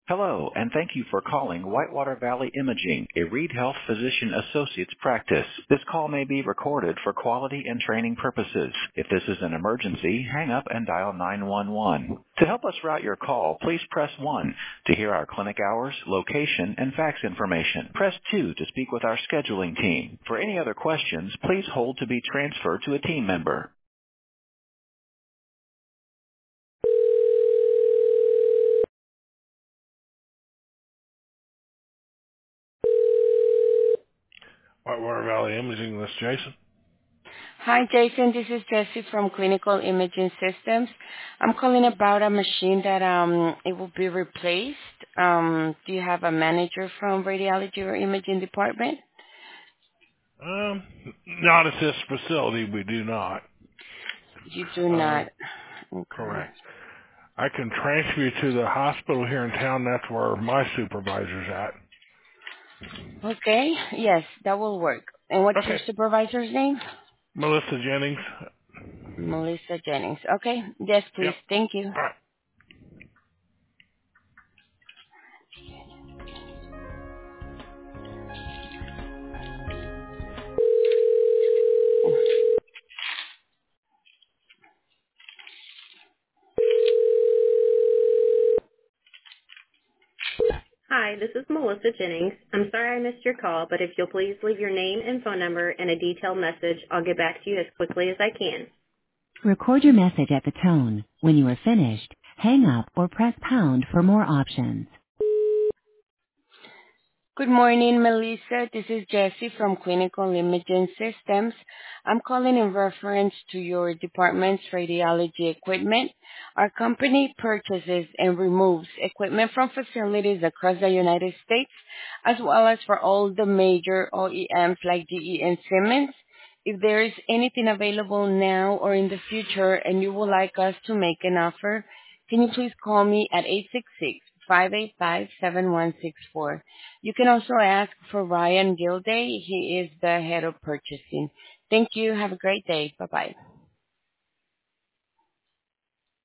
Hello, and thank you for calling Whitewater Valley Imaging, a Reed Health Physician Associates practice. This call may be recorded for quality and training purposes. If this is an emergency, hang up and dial 911. To help us route your call, please press 1 to hear our clinic hours, location, and fax information. Press 2 to speak with our scheduling team. For any other questions, please hold to be transferred to a team member. Whitewater Valley Imaging, this is Jason. Hi, Jason. This is Jessie from Clinical Imaging Systems. I'm calling about a machine that it will be replaced. Do you have a manager from radiology or imaging department? Not at this facility, we do not. You do not. Okay. Correct. I can transfer you to the hospital here in town. That's where my supervisor's at. Okay. Yes, that will work. And what's your Okay. supervisor's name? Melissa Jennings. Melissa Jennings. Okay. Yes, please. Yep. Thank you. All right. Hi, this is Melissa Jennings. I'm sorry I missed your call, but if you'll please leave your name and phone number and a detailed message, I'll get back to you as quickly as I can. Record your message at the tone. When you are finished, hang up or press pound for more options. Good morning, Melissa. This is Jessie from Clinical Imaging Systems. I'm calling in reference to your department's radiology equipment. Our company purchases and removes equipment from facilities across the United States, as well as for all the major OEMs like GE and Siemens. If there is anything available now or in the future and you would like us to make an offer, can you please call me at 866-585-7164. You can also ask for Ryan Gilday. He is the head of purchasing. Thank you. Have a great day. Bye-bye.